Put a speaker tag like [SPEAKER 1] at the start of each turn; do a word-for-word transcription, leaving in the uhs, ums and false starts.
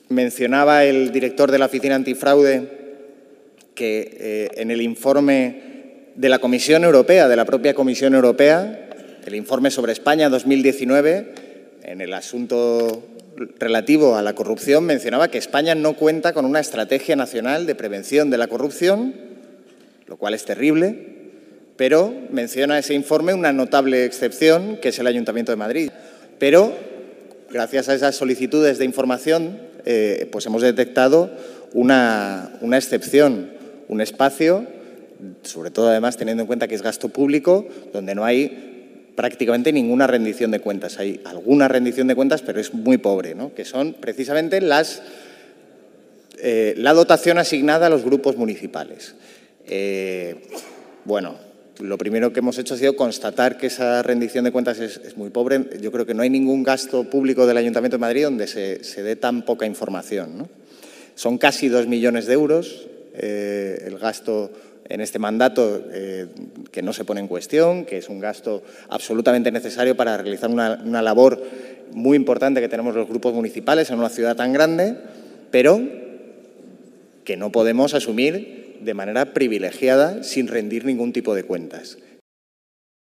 [SPEAKER 1] mencionaba el director de la Oficina Antifraude que eh, en el informe de la Comisión Europea, de la propia Comisión Europea, el informe sobre España dos mil diecinueve, en el asunto relativo a la corrupción, mencionaba que España no cuenta con una estrategia nacional de prevención de la corrupción, lo cual es terrible, pero menciona ese informe una notable excepción, que es el Ayuntamiento de Madrid. Pero, gracias a esas solicitudes de información, eh, pues hemos detectado una, una excepción, un espacio, sobre todo además teniendo en cuenta que es gasto público, donde no hay prácticamente ninguna rendición de cuentas. Hay alguna rendición de cuentas, pero es muy pobre, ¿no? Que son precisamente las, eh, la dotación asignada a los grupos municipales. Eh, bueno, lo primero que hemos hecho ha sido constatar que esa rendición de cuentas es, es muy pobre. Yo creo que no hay ningún gasto público del Ayuntamiento de Madrid donde se, se dé tan poca información, ¿no? Son casi dos millones de euros eh, el gasto en este mandato, eh, que no se pone en cuestión, que es un gasto absolutamente necesario para realizar una, una labor muy importante que tenemos los grupos municipales en una ciudad tan grande, pero que no podemos asumir de manera privilegiada sin rendir ningún tipo de cuentas.